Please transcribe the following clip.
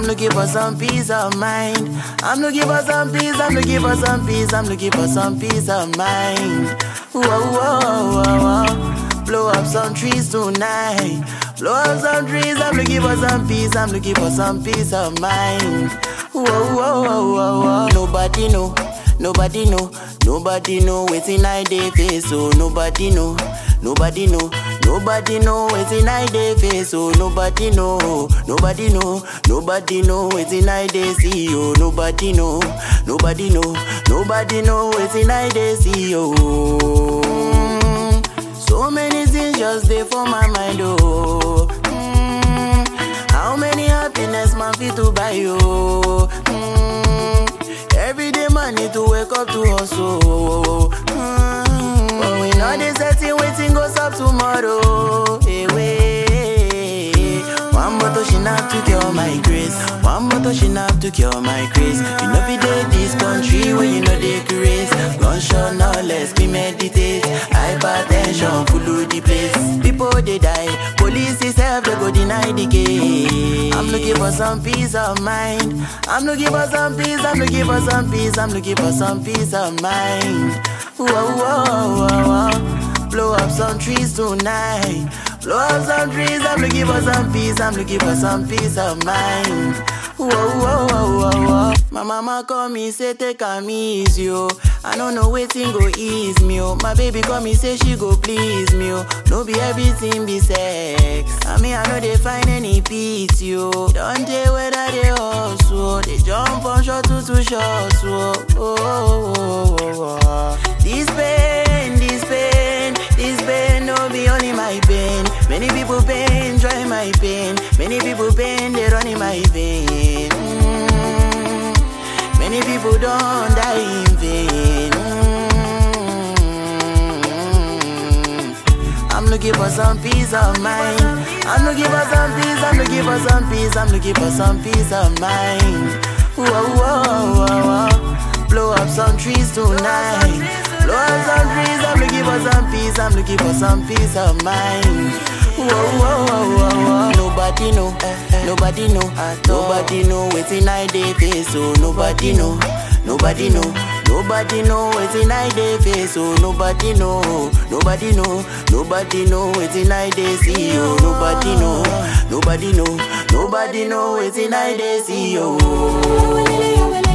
looking for some peace of mind. I'm looking for some peace, I'm looking for some peace, I'm looking for some peace of mind. Whoa, whoa, whoa, whoa. Blow up some trees tonight. Blow up some trees, I'm looking for some peace, I'm looking for some peace of mind. Whoa, whoa, whoa, whoa, whoa. Nobody know, nobody know, nobody know waiting I dey face, oh nobody know. Nobody know, nobody know waiting I dey face, oh nobody know, nobody know, nobody know waiting I dey see, oh nobody know, nobody know, nobody know waiting I dey see, oh. So many things just dey for my mind, oh. How many happiness man fit to buy, oh. Every day man need to wake up to hustle. But we know this setting waiting goes up tomorrow. Hey, wait. One bottle she not to cure my grace. One bottle she not to cure my grace. You know we did this country where you know they grace. Gunshot now let's be meditate. Hypertension full of the place. People they die. Police itself they go deny the case. I'm looking for some peace of mind. I'm looking for some peace. I'm looking for some peace. I'm looking for some peace of mind. Whoa, whoa, whoa, whoa. Blow up some trees tonight. Blow up some trees, I'm looking for some peace, I'm looking for some peace of mind. Whoa, whoa, whoa, whoa, whoa. My mama call me, say take a easy, yo. I don't know waiting go ease me, oh. My baby call me, say she go please me, oh. No be everything be sex. I mean, I know they find any peace, yo. Don't tell whether they hustle. They jump from short to short, so. Oh, oh, oh, oh, oh. This pain, no be only my pain. Many people pain, join my pain. Many people pain, they run in my vein. Many people don't die in vain. I'm looking for some peace of mind. I'm looking for some peace, I'm looking for some peace, I'm looking for some peace of mind. Whoa, whoa, whoa, whoa. Blow up some trees tonight. Blow up some trees, I'm looking for some peace, I'm looking for some peace of mind. Whoa, whoa, whoa, whoa, whoa. Nobody know, nobody know, nobody know waiting I dey face, oh nobody know, nobody know, nobody know waiting I dey face, oh nobody know, nobody know, nobody know waiting I dey see, oh nobody know, nobody know, nobody know waiting I dey see, oh.